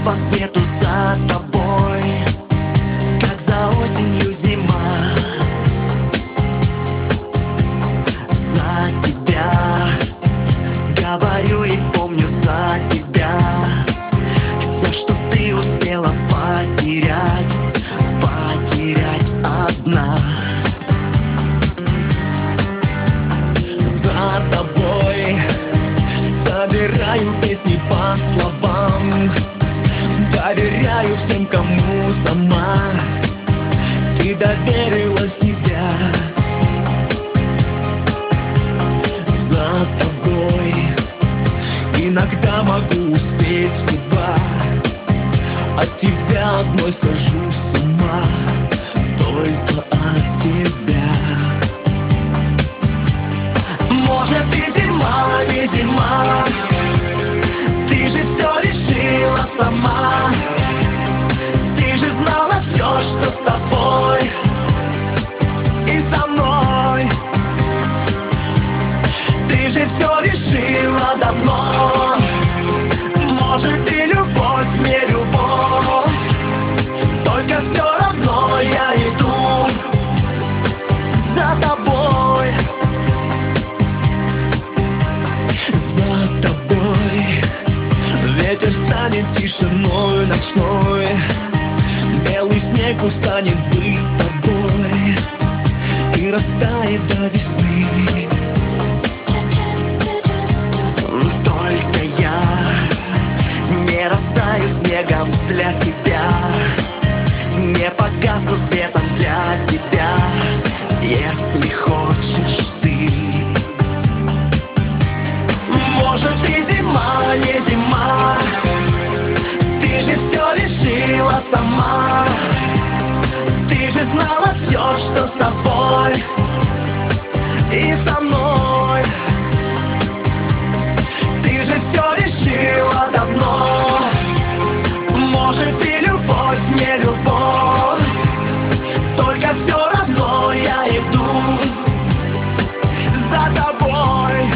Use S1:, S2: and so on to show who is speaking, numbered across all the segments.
S1: по свету за тобой, как за осенью зима. За тебя говорю и помню за тебя. Все, что ты успела потерять, потерять одна. За тобой собираю песни по словам, доверяю всем, кому сама ты доверила себя. За тобой иногда могу успеть в два, от тебя одной схожу с ума, только от тебя. Может, и зима, не зима, ты же все решила сама. Ты же знала все, что с тобой и со мной. Ты же все решила давно. Может, и любовь, не любовь, только все равно я иду за тобой. За тобой ветер станет тишиной ночной, белый снег устанет быть тобой и растает до весны. Только я не растаю снегом для тебя, не погасну светом для тебя, если хочешь ты. Может, и зима, не зима, ты же все решила сама. Ты же знала все, что с тобой и со мной. Ты же все решила давно. Может, и любовь, не любовь, только все равно я иду за тобой.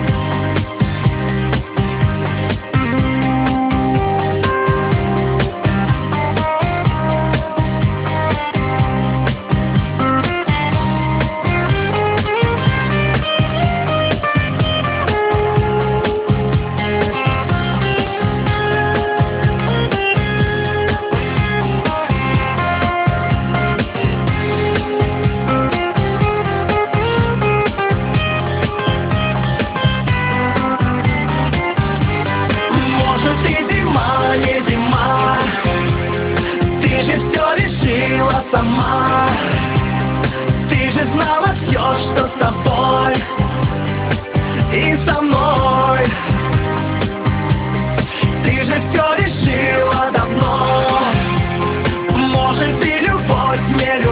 S1: Сама, ты же знала все, что с тобой и со мной. Ты же все решила давно. Может, и любовь, не любовь,